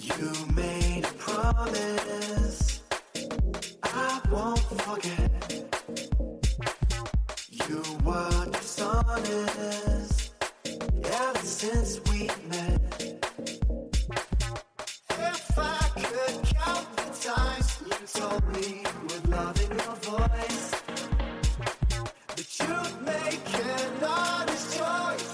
You made a promise I won't forget. You were dishonest ever since we met. If I could count the times you told me with love in your voice that you'd make an honest choice.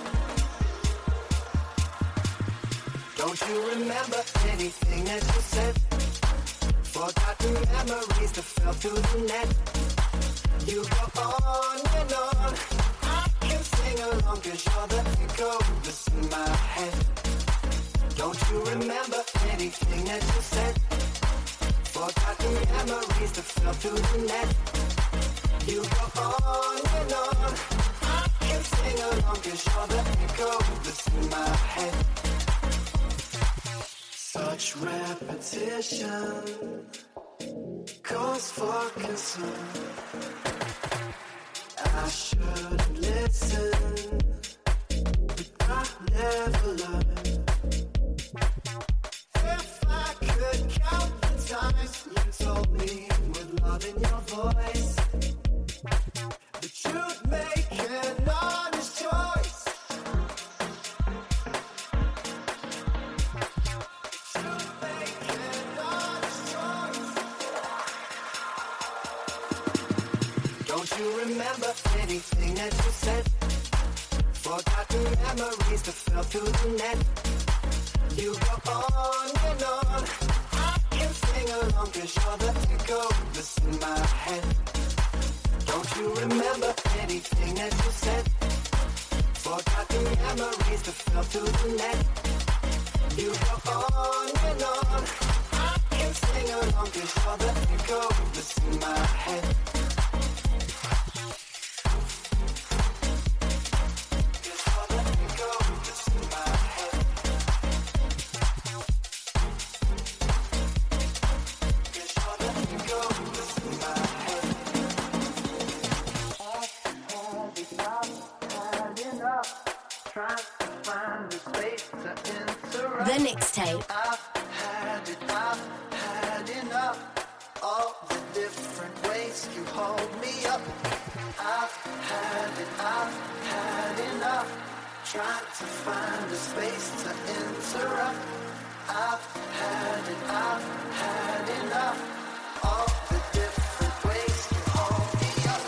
Don't you remember anything that you said? Forgotten memories that fell through the net. You go on and on. I can sing along 'cause you're the echo that's in my head. Don't you remember anything that you said? Forgotten memories that fell through the net. You go on and on. I can sing along 'cause you're the echo that's in my head. Such repetition cause for concern. I shouldn't listen, but I never learned. If I could count the times you told me with love in your voice that you'd make an honest choice. You'd make an honest choice. Don't you remember anything that you said? Forgotten memories that fell through the net. You go on and on. I can sing along 'cause you're the echo that's in my head. Don't you remember anything that you said? Forgotten memories that fell through the net. You go on and on. I can sing along 'cause you're the echo that's in my head. The Mixtape. I've had enough. All the different ways you hold me up. I've had enough. Trying to find a space to interrupt. I've had enough. All the different ways you hold me up.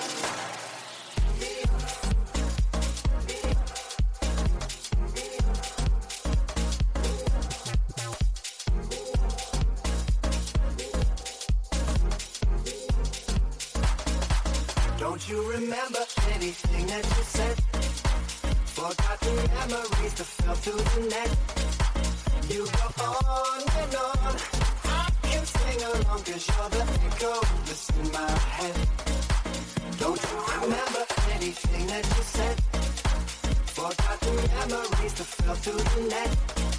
Don't you remember anything that you said? Forgotten memories that fell through the net. You go on and on. I can sing along 'cause you're the echo that's in my head. Don't you remember anything that you said? Forgotten memories that fell through the net.